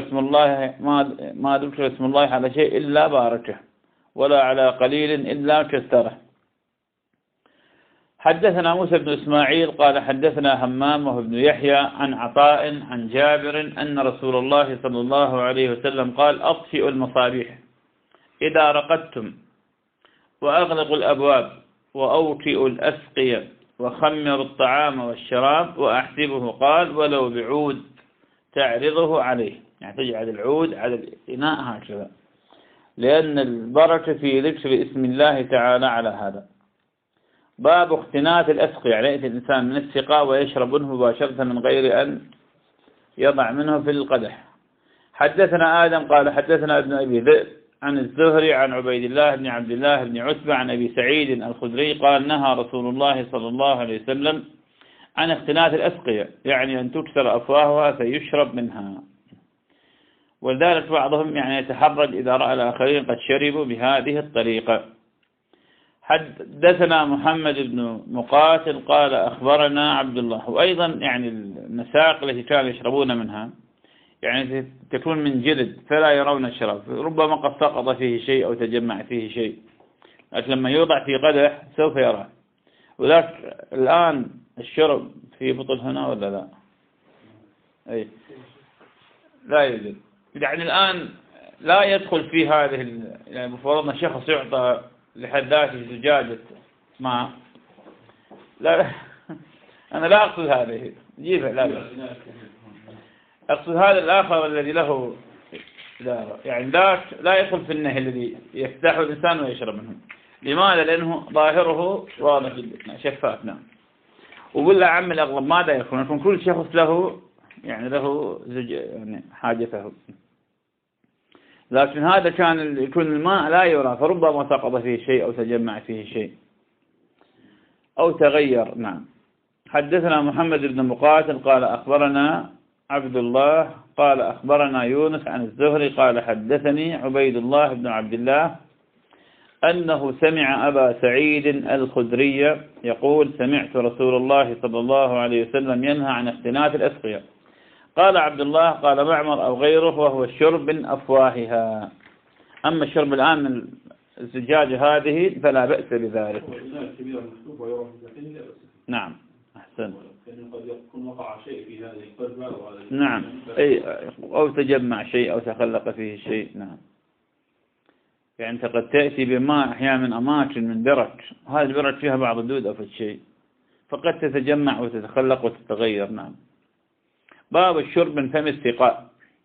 اسم الله على شيء إلا باركه، ولا على قليل إلا كثره. حدثنا موسى بن إسماعيل قال حدثنا همام وهو ابن يحيى عن عطاء عن جابر أن رسول الله صلى الله عليه وسلم قال أطفئوا المصابيح إذا رقدتم، وأغلقوا الأبواب، وأوكئوا الأسقية، وخمروا الطعام والشراب، وأحسبه قال ولو بعود تعرضه عليه، يعني تجعل العود على الإناء هكذا، لأن البركة في ذكر اسم الله تعالى على هذا. باب اختناث الأسقية، يعني يأتي الإنسان من السقاء ويشرب منه مباشرة من غير أن يضع منه في القدح. حدثنا آدم قال حدثنا ابن أبي ذئب عن الزهري عن عبيد الله بن عبد الله بن عتبة عن أبي سعيد الخدري قال نهى رسول الله صلى الله عليه وسلم عن اختناث الأسقية، يعني أن تكسر أفواهها فيشرب منها. ولذلك بعضهم يعني يتحرج إذا رأى الآخرين قد شربوا بهذه الطريقة. حدثنا محمد بن مقاتل قال أخبرنا عبد الله. وأيضا يعني المساق التي كانوا يشربون منها يعني تكون من جلد فلا يرون الشراب، ربما قد سقط فيه شيء أو تجمع فيه شيء، لكن لما يوضع في قدح سوف يراه. وذلك الآن الشرب في بطل هنا ولا لا؟ أي لا يوجد. يعني الآن لا يدخل في هذه يعني بفرضنا شخص يعطى لحداته زجاجة ماء، لا أنا لا أقصد هذه جيبها، لا أقصد هذا الآخر الذي له يعني لا يدخل في النهي الذي يفتحه الإنسان ويشرب منه. لماذا؟ لأنه ظاهره واضح شفاف. نعم. وبالله عم الأغلب ماذا يكون كل شخص له يعني يعني حاجته، لكن هذا كان يكون الماء لا يرى، فربما سقط فيه شيء أو تجمع فيه شيء أو تغير. نعم. حدثنا محمد بن مقاتل قال أخبرنا عبد الله قال أخبرنا يونس عن الزهري قال حدثني عبيد الله بن عبد الله أنه سمع أبا سعيد الخدري يقول سمعت رسول الله صلى الله عليه وسلم ينهى عن اختناث الأسقية. قال عبد الله قال معمر أو غيره وهو الشرب من أفواهها. أما الشرب الآن من الزجاجة هذه فلا بأس بذلك. نعم أحسن. قد يكون وقع شيء في هذه القربة نعم أو تجمع شيء أو تخلق فيه شيء. نعم. يعني أنت قد تأتي بماء أحيانا من أماكن من برك، وهذه البرك فيها بعض الدود أو شيء فقد تتجمع وتتخلق وتتغير. نعم. باب الشرب من فم السقاء.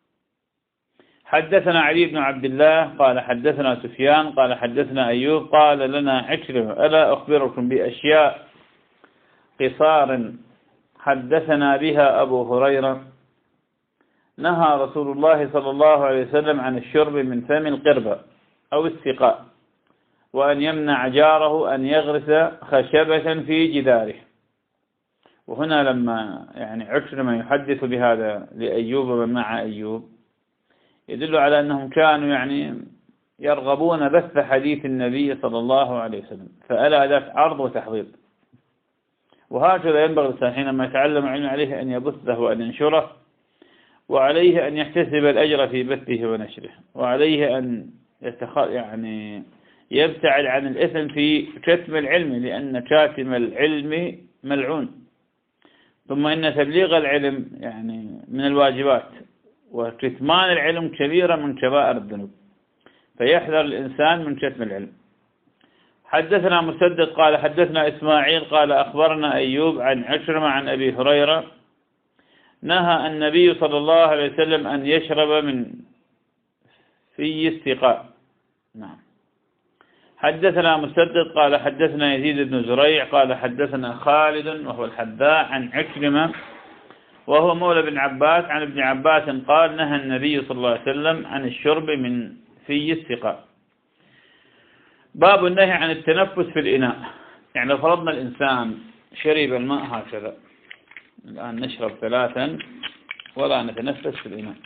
حدثنا علي بن عبد الله قال حدثنا سفيان قال حدثنا أيوب قال لنا عكرمة ألا أخبركم بأشياء قصار حدثنا بها أبو هريرة نهى رسول الله صلى الله عليه وسلم عن الشرب من فم القربة أو السقاء، وأن يمنع جاره أن يغرس خشبة في جداره. وهنا لما يعني عكرمة يحدث بهذا لأيوب ومن مع أيوب يدل على أنهم كانوا يعني يرغبون بث حديث النبي صلى الله عليه وسلم، فألا ذات عرض وتحضير. وهكذا ينبغي الإنسان حينما يتعلم علم عليه أن يبثه وأن ينشره، وعليه أن يحتسب الأجر في بثه ونشره، وعليه أن يعني يبتعد عن الإثم في كتم العلم، لأن كاتم العلم ملعون. ثم إن تبليغ العلم يعني من الواجبات، وكتمان العلم كبيرة من كبائر الذنوب، فيحذر الإنسان من كتم العلم. حدثنا مسدد قال حدثنا إسماعيل قال أخبرنا أيوب عن عكرمة عن أبي هريرة نهى النبي صلى الله عليه وسلم أن يشرب من في السقاء. نعم. حدثنا مسدد قال حدثنا يزيد بن زريع قال حدثنا خالد وهو الحذاء عن عكرمة وهو مولى بن عباس عن ابن عباس قال نهى النبي صلى الله عليه وسلم عن الشرب من في السقاء. باب النهي عن التنفس في الإناء. يعني لو فرضنا الإنسان شرب الماء هكذا، الآن نشرب 3 ولا نتنفس في الإناء.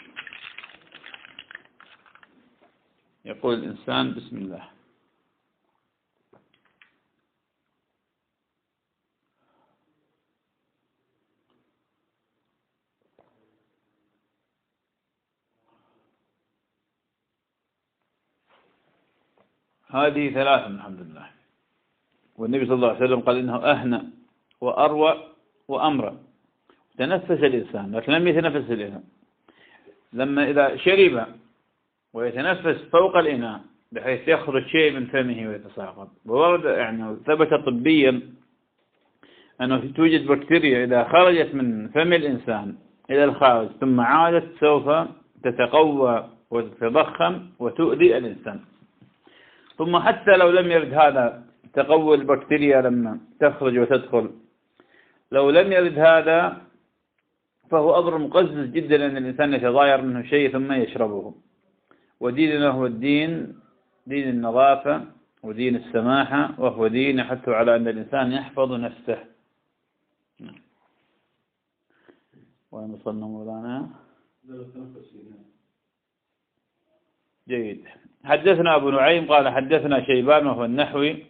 يقول الإنسان بسم الله. هذه 3 الحمد لله. والنبي صلى الله عليه وسلم قال إنه أهنأ وأروى وأمرى. تنفس الإنسان لكن لم يتنفس الإناء. لما إذا شرب ويتنفس فوق الإناء بحيث يخرج شيء من فمه ويتساقط، وورد يعني ثبت طبيا أنه توجد بكتيريا إذا خرجت من فم الإنسان إلى الخارج ثم عادت سوف تتقوى وتتضخم وتؤذي الإنسان. ثم حتى لو لم يرد هذا تقوى البكتيريا لما تخرج وتدخل، لو لم يرد هذا فهو أمر مقزز جدا أن الإنسان يتضاير منه شيء ثم يشربه. وديننا هو دين النظافة ودين السماحة، وهو دين يحث على أن الإنسان يحفظ نفسه. وين وصلنا مولانا؟ جيد. حدثنا أبو نعيم قال حدثنا شيبان وهو النحوي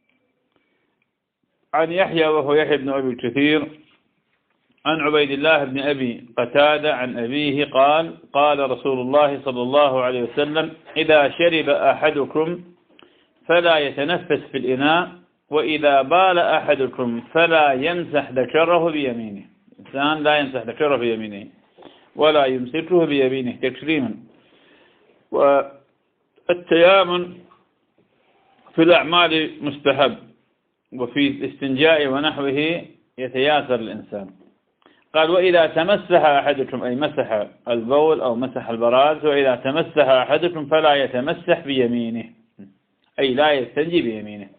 عن يحيى وهو يحيى بن أبي كثير عن عبيد الله بن أبي قتادة عن أبيه قال قال رسول الله صلى الله عليه وسلم إذا شرب أحدكم فلا يتنفس في الإناء، وإذا بال أحدكم فلا يمسح ذكره بيمينه. الإنسان لا يمسح ذكره بيمينه ولا يمسكه بيمينه تكريما. والتيامن في الأعمال مستحب، وفي الاستنجاء ونحوه يتياسر الإنسان. قال وإذا تمسح أحدكم أي مسح البول أو مسح البراز، وإذا تمسح أحدكم فلا يتمسح بيمينه أي لا يستنجي بيمينه.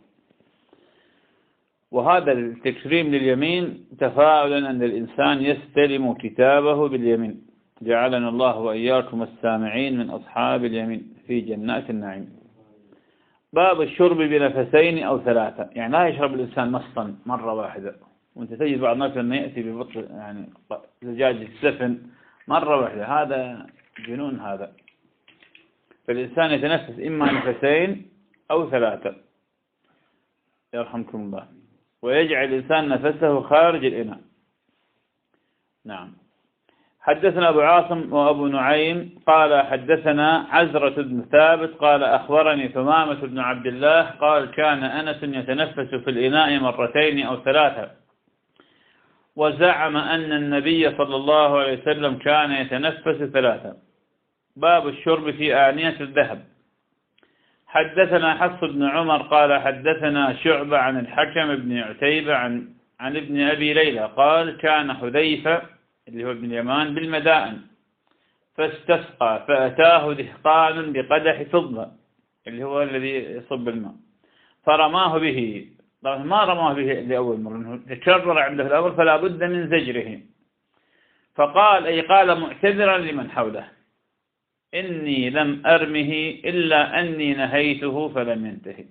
وهذا التكريم لليمين تفاؤلا أن الإنسان يستلم كتابه باليمين. جعلنا الله وإياكم السامعين من أصحاب اليمين في جنات النعيم. باب الشرب بنفسين أو 3. يعني لا يشرب الإنسان نصا مرة واحدة. وانت تجد بعض الناس لما يأتي ببطل يعني زجاج السفن مرة واحدة، هذا جنون هذا. فالإنسان يتنفس إما نفسين أو 3 يرحمكم الله، ويجعل الإنسان نفسه خارج الإناء. نعم. حدثنا أبو عاصم وأبو نعيم قال حدثنا عزرة بن ثابت قال أخبرني ثمامة بن عبد الله قال كان أنس يتنفس في الإناء 2 أو 3، وزعم أن النبي صلى الله عليه وسلم كان يتنفس 3. باب الشرب في آنية الذهب. حدثنا حفص بن عمر قال حدثنا شعبة عن الحكم بن عتيبة عن ابن أبي ليلى قال كان حذيفة اللي هو ابن اليمان بالمدائن فاستسقى فأتاه دهقان بقدح فضة اللي هو الذي يصب الماء فرماه به. طبعا ما رماه به لأول مرة، تكرر عنده الأمر فلا بد من زجره. فقال أي قال معتذرا لمن حوله إني لم أرمه إلا أني نهيته فلم ينتهي.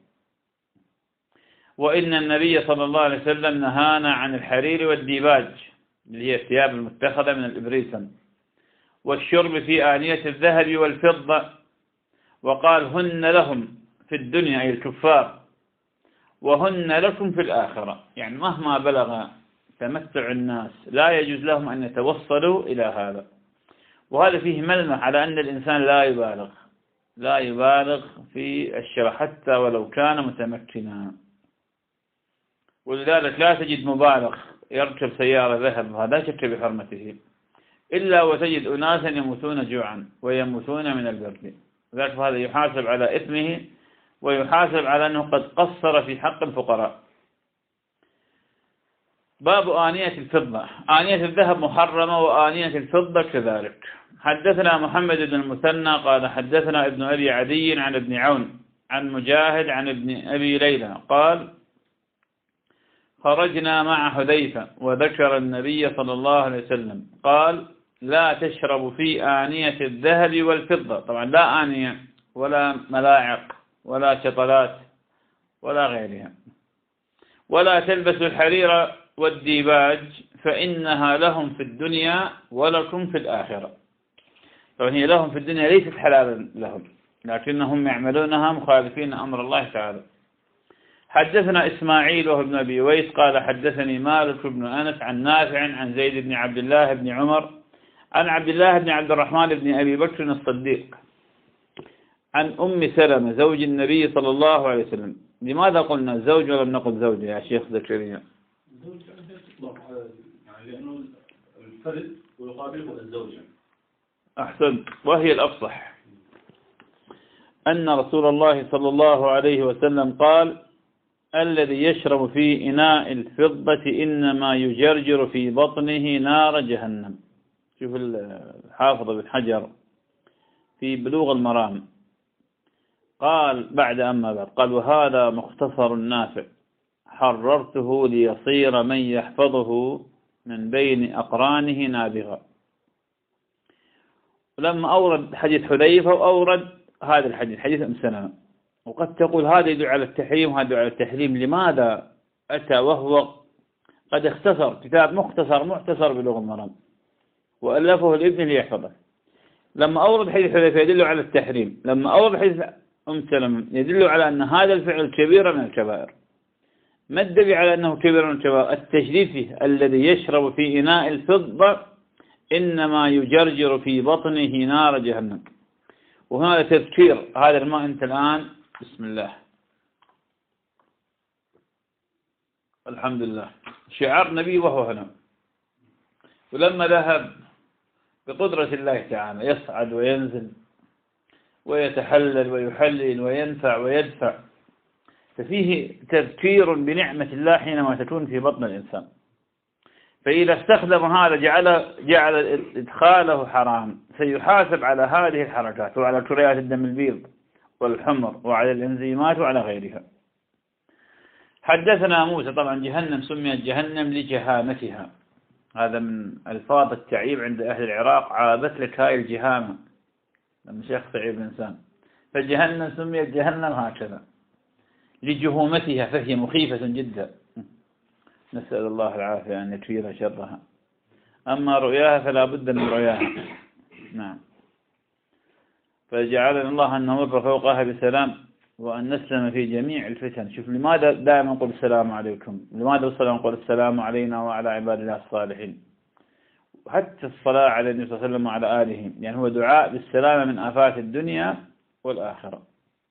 وإن النبي صلى الله عليه وسلم نهانا عن الحرير والديباج اللي هي الثياب المتخذة من الإبريسم والشرب في آنية الذهب والفضة، وقال هن لهم في الدنيا أي الكفار وهن لكم في الآخرة. يعني مهما بلغ تمتع الناس لا يجوز لهم أن يتوصلوا إلى هذا. وهذا فيه ملمح على أن الإنسان لا يبالغ في الشراء حتى ولو كان متمكنا. ولذلك لا تجد مبالغ يركب سيارة ذهب، هذا شك بحرمته، إلا وتجد أناسا يموتون جوعا ويموتون من البرد. لذلك هذا يحاسب على إثمه ويحاسب على أنه قد قصر في حق الفقراء. باب آنية الفضة. آنية الذهب محرمة وآنية الفضة كذلك. حدثنا محمد بن المثنى قال حدثنا ابن أبي عدي عن ابن عون عن مجاهد عن ابن أبي ليلى قال خرجنا مع حذيفة وذكر النبي صلى الله عليه وسلم قال لا تشرب في آنية الذهب والفضة. طبعا لا آنية ولا ملاعق ولا شطلات ولا غيرها. ولا تلبسوا الحرير والديباج فإنها لهم في الدنيا ولكم في الآخرة. طبعا هي لهم في الدنيا ليست حلالا لهم، لكنهم يعملونها مخالفين أمر الله تعالى. حدثنا إسماعيل وهو ابن أبي ويس قال حدثني مالك بن أنس عن نافع عن زيد بن عبد الله بن عمر عن عبد الله بن عبد الرحمن بن أبي بكر الصديق عن أم سلمة زوج النبي صلى الله عليه وسلم. لماذا قلنا زوج ولم نقل زوجة يا شيخ زكريا؟ الزوج تطلق يعني لأنه الفرد ويقابله الزوجة. أحسنت. وهي الأفصح أن رسول الله صلى الله عليه وسلم قال الذي يشرب في إناء الفضة إنما يجرجر في بطنه نار جهنم. شوف الحافظ بن حجر في بلوغ المرام قال بعد أما بعد قال وهذا مختصر نافع حررته ليصير من يحفظه من بين أقرانه نابغا. ولما أورد حديث حذيفة وأورد هذا الحديث حديث أم سلمة، وقد تقول هذا يدعو على التحريم وهذا يدعو على التحريم. لماذا أتى وهو قد اختصر كتاب مختصر بلوغ المرام وألفه الابن ليحفظه؟ لما أورد حديث حذيفة يدل على التحريم، لما أورد حديث أم سلمة يدل على أن هذا الفعل كبير من الكبائر. ما الدليل على أنه كبير من الكبائر؟ التشريف فيه الذي يشرب في إناء الفضة إنما يجرجر في بطنه نار جهنم. وهذا تذكير هذا الماء أنت الآن بسم الله الحمد لله شعار نبي وهو هنا، ولما ذهب بقدرة الله تعالى يصعد وينزل ويتحلل ويحلل وينفع ويدفع، ففيه تذكير بنعمة الله حينما تكون في بطن الإنسان. فإذا استخدم هذا جعل إدخاله حرام سيحاسب على هذه الحركات وعلى كريات الدم البيض والحمر وعلى الإنزيمات وعلى غيرها. حدثنا موسى. طبعا جهنم سميت جهنم لجهامتها، هذا من ألفاظ التعيب عند أهل العراق، عابت لك هاي الجهامة لما شيخ سعيد بن سام. فجهنم سميت جهنم هكذا لجهومتها فهي مخيفة جدا، نسأل الله العافية أن يكفينا شرها. أما رؤياها فلا بد من رؤياها. نعم. فجعلنا الله أن نمر فوقها بسلام وأن نسلم في جميع الفتن. شوف لماذا دائما نقول السلام عليكم، لماذا الصلاة نقول السلام علينا وعلى عباد الله الصالحين، وحتى الصلاة على النبي صلى الله عليه وسلم وعلى آله، يعني هو دعاء بالسلامة من آفات الدنيا والآخرة.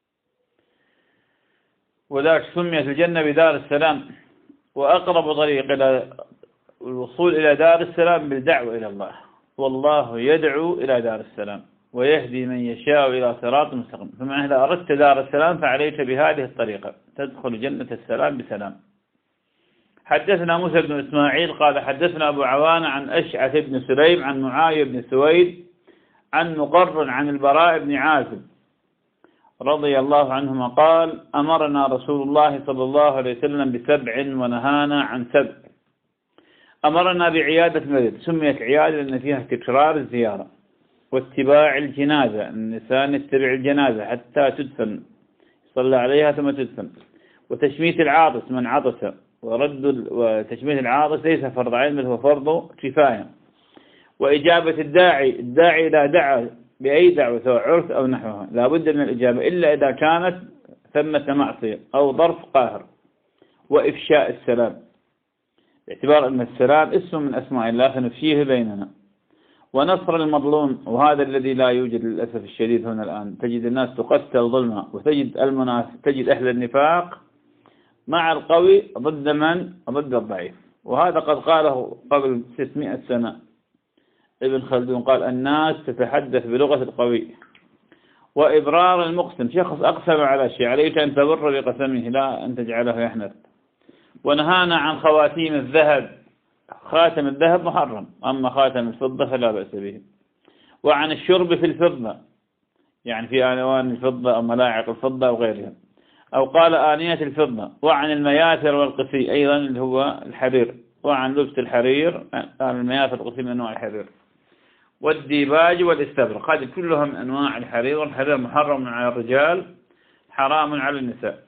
وذلك سميت الجنة بدار السلام. وأقرب طريق إلى الوصول إلى دار السلام بالدعوة إلى الله، والله يدعو إلى دار السلام ويهدي من يشاء إلى صراط مستقيم. فمعنى إذا أردت دار السلام فعليك بهذه الطريقة تدخل جنة السلام بسلام. حدثنا موسى بن إسماعيل قال حدثنا أبو عوانة عن أشعث بن سليم عن معاوية بن سويد عن مقرن عن البراء بن عازب رضي الله عنهما قال أمرنا رسول الله صلى الله عليه وسلم ب7 ونهانا عن 7. أمرنا بعيادة المريض، سميت عيادة لأن فيها تكرار الزيارة، واتباع الجنازة، النساء نتبع الجنازة حتى تدفن، صلى عليها ثم تدفن، وتشميت العاطس من عطس، وتشميت العاطس ليس فرض عين بل هو فرض كفاية، وإجابة الداعي إذا دعا بأي دعوة سواء عرس أو نحوها لا بد من الإجابة إلا إذا كانت ثمة معصية أو ظرف قاهر، وإفشاء السلام باعتبار أن السلام اسم من أسماء الله فنفشيه بيننا، ونصر المظلوم، وهذا الذي لا يوجد للأسف الشديد هنا الآن. تجد الناس تقتل ظلما، تجد أهل النفاق مع القوي ضد الضعيف. وهذا قد قاله قبل 600 سنة ابن خلدون، قال الناس تتحدث بلغة القوي وإبرار المقسم، شخص أقسم على شيء عليك أن تبر بقسمه لا أن تجعله يحنث. ونهانا عن خواتيم الذهب، خاتم الذهب محرم، أما خاتم الفضة فلا بأس به. وعن الشرب في الفضة، يعني في آنوان الفضة أو ملاعق الفضة أو غيرها، أو قال آنية الفضة. وعن المياثر والقسي أيضا اللي هو الحرير، وعن لبس الحرير، المياثر والقسي من أنواع الحرير. والديباج والاستبرق، هذه كلها من أنواع الحرير، والحرير محرم على الرجال حرام على النساء.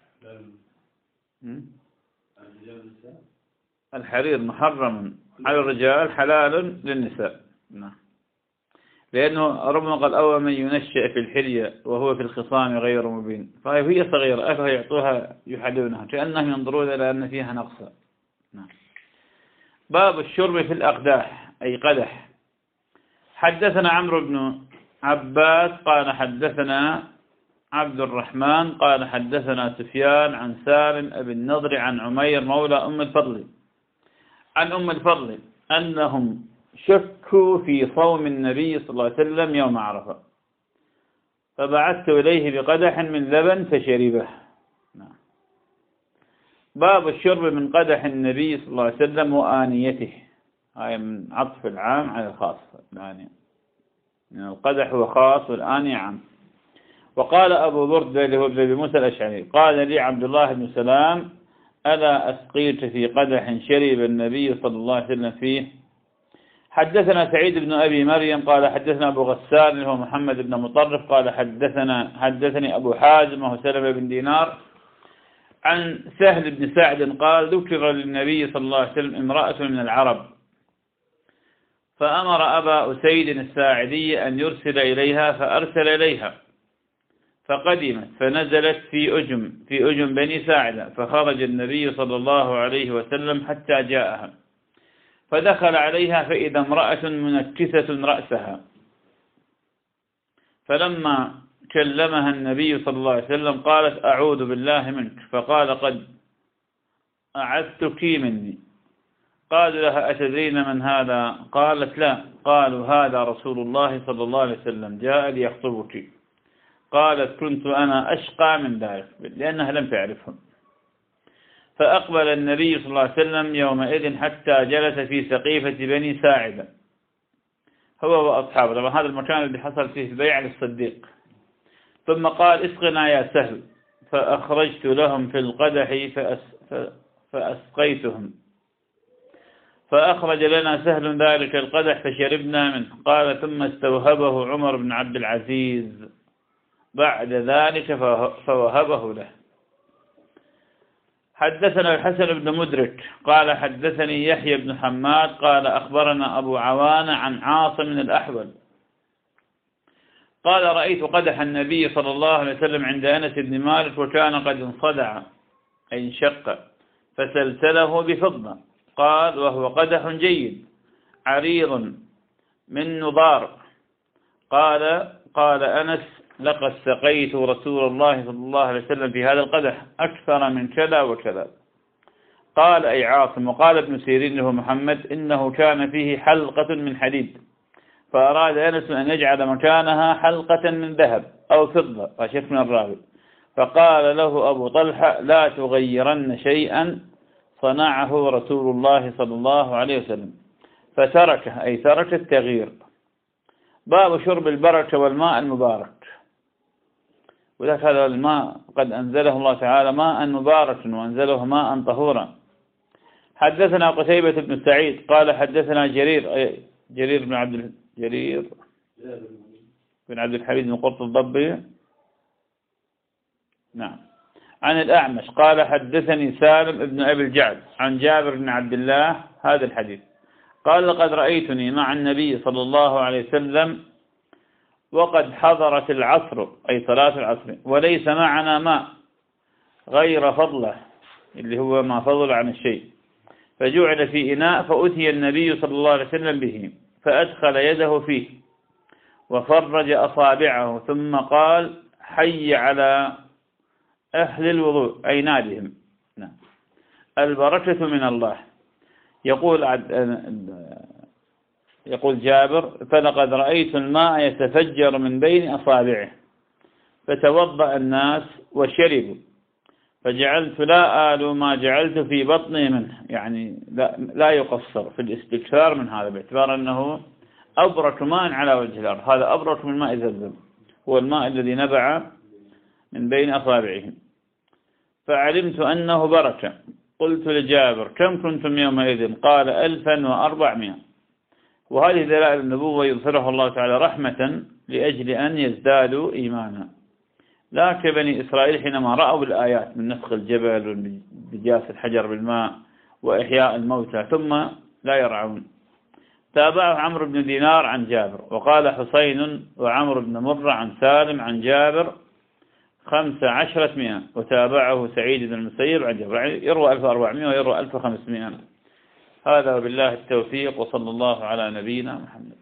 الحرير محرم على الرجال حلال للنساء. نعم. لأنه ربما قال أول من ينشأ في الحلية وهو في الخصام غير مبين، فهي صغيرة أفها يعطوها يحلونها كأنهم ينظرون إلى أن فيها نقصا. نعم. باب الشرب في الأقداح أي قدح. حدثنا عمرو بن عباس قال حدثنا عبد الرحمن قال حدثنا سفيان عن سالم أبي النضر عن عمير مولى أم الفضل عن أم الفضل أنهم شكوا في صوم النبي صلى الله عليه وسلم يوم عرفة، فبعثت إليه بقدح من لبن فشربه. باب الشرب من قدح النبي صلى الله عليه وسلم وآنيته، هاي من عطف العام على الخاص. الآنية من القدح هو خاص والآنية عام. وقال أبو بردة اللي هو ابن موسى الأشعري قال لي عبد الله بن سلام ألا أسقيت في قدح شرب النبي صلى الله عليه وسلم فيه. حدثنا سعيد بن أبي مريم قال حدثنا أبو غسان اللي هو محمد بن مطرف قال حدثني أبو حازم وهو سلمة بن دينار عن سهل بن سعد قال ذكر للنبي صلى الله عليه وسلم امرأة من العرب، فأمر أبا أسيد الساعدي أن يرسل إليها، فأرسل إليها فقدمت فنزلت في أجم بني ساعدة، فخرج النبي صلى الله عليه وسلم حتى جاءها، فدخل عليها فإذا امرأة منكسة رأسها، فلما كلمها النبي صلى الله عليه وسلم قالت أعوذ بالله منك، فقال قد أعذتك مني. قالوا لها أتدرين من هذا؟ قالت لا. قالوا هذا رسول الله صلى الله عليه وسلم جاء ليخطبك. قالت كنت أنا أشقى من ذلك، لأنها لم تعرفهم. فأقبل النبي صلى الله عليه وسلم يومئذ حتى جلس في سقيفة بني ساعدة هو وأصحابه، طبعا هذا المكان اللي حصل فيه البيع للصديق. ثم قال اسقنا يا سهل، فأخرجت لهم في القدح فأسقيتهم، فأخرج لنا سهل ذلك القدح فشربنا منه. قال ثم استوهبه عمر بن عبد العزيز بعد ذلك فوهبه له. حدثنا الحسن بن مدرك قال حدثني يحيى بن حماد قال أخبرنا أبو عوانة عن عاصم من الأحول قال رأيت قدح النبي صلى الله عليه وسلم عند أنس بن مالك وكان قد انصدع أي انشق، فسلسله بفضة. قال وهو قدح جيد عريض من نضار. قال أنس لقد سقيت رسول الله صلى الله عليه وسلم في هذا القدح أكثر من كذا وكذا. قال أي عاصم. وقال ابن سيرين له محمد إنه كان فيه حلقة من حديد، فأراد أنس أن يجعل مكانها حلقة من ذهب أو فضة، فشك من الراوي. فقال له أبو طلحة لا تغيرن شيئا صنعه رسول الله صلى الله عليه وسلم، فتركه أي ترك التغيير. باب شرب البركة والماء المبارك. وذلك هذا الماء قد أنزله الله تعالى ماء مبارك وأنزله ماء طهورا. حدثنا قتيبة بن سعيد قال حدثنا جرير بن عبد الحميد بن قرط الضبي نعم عن الأعمش قال حدثني سالم بن أبي الجعد عن جابر بن عبد الله هذا الحديث قال لقد رأيتني مع النبي صلى الله عليه وسلم وقد حضرت العصر أي صلاة العصر وليس معنا ماء غير فضله اللي هو ما فضل عن الشيء، فجعل في إناء فأتي النبي صلى الله عليه وسلم به فأدخل يده فيه وفرج أصابعه ثم قال حي على أهل الوضوء أي نادهم. البركة من الله. يقول جابر فلقد رأيت الماء يتفجر من بين أصابعه فتوضأ الناس وشربوا، فجعلت لا آل ما جعلت في بطني منه، يعني لا يقصر في الاستكثار من هذا، باعتبار أنه أبرك ماء على وجه الأرض، هذا أبرك من ماء زمزم، هو الماء الذي نبع من بين أصابعهم. فعلمت أنه بركة. قلت لجابر: كم كنتم يومئذ؟ قال: 1400. وهذه دلائل النبوة يظهرها الله تعالى رحمة لأجل أن يزدادوا إيمانا، لا كبني إسرائيل حينما رأوا الآيات من نفخ الجبل وبجاس الحجر بالماء وإحياء الموتى ثم لا يرعون. تابعه عمرو بن دينار عن جابر، وقال حسين وعمرو بن مرة عن سالم عن جابر 1500، وتابعه سعيد بن المسيب عن جابر، يروى 1400 ويروى 1500. هذا وبالله التوفيق، وصلى الله على نبينا محمد.